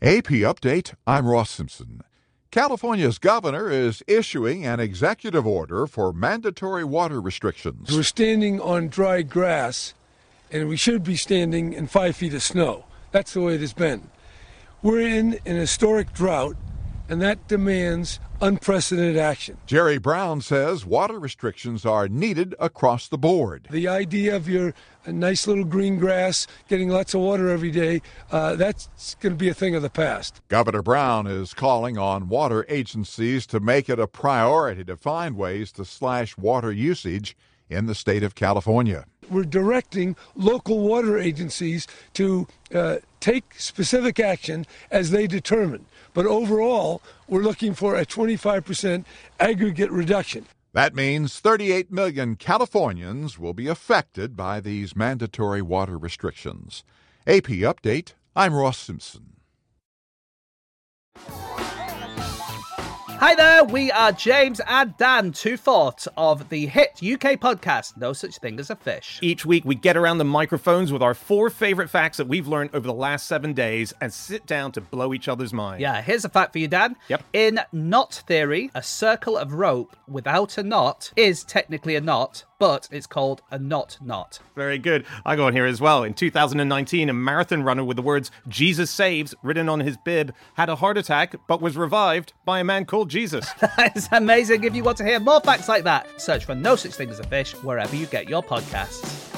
AP Update, I'm Ross Simpson. California's governor is issuing an executive order for mandatory water restrictions. We're standing on dry grass, and we should be standing in 5 feet of snow. That's the way it has been. We're in an historic drought, and that demands unprecedented action. Jerry Brown says water restrictions are needed across the board. The idea of your nice little green grass getting lots of water every day, that's going to be a thing of the past. Governor Brown is calling on water agencies to make it a priority to find ways to slash water usage in the state of California. We're directing local water agencies to take specific action as they determine. But overall, we're looking for a 25% aggregate reduction. That means 38 million Californians will be affected by these mandatory water restrictions. AP Update, I'm Ross Simpson. Hi there, we are James and Dan, two-fourths of the hit UK podcast, No Such Thing as a Fish. Each week we get around the microphones with our 4 favorite facts that we've learned over the last 7 days and sit down to blow each other's minds. Yeah, here's a fact for you, Dan. Yep. In knot theory, a circle of rope without a knot is technically a knot, but it's called a knot. Very good. I got on here as well. In 2019, a marathon runner with the words "Jesus saves" written on his bib had a heart attack but was revived by a man called Jesus. That's amazing. If you want to hear more facts like that, search for No Such Thing as a Fish wherever you get your podcasts.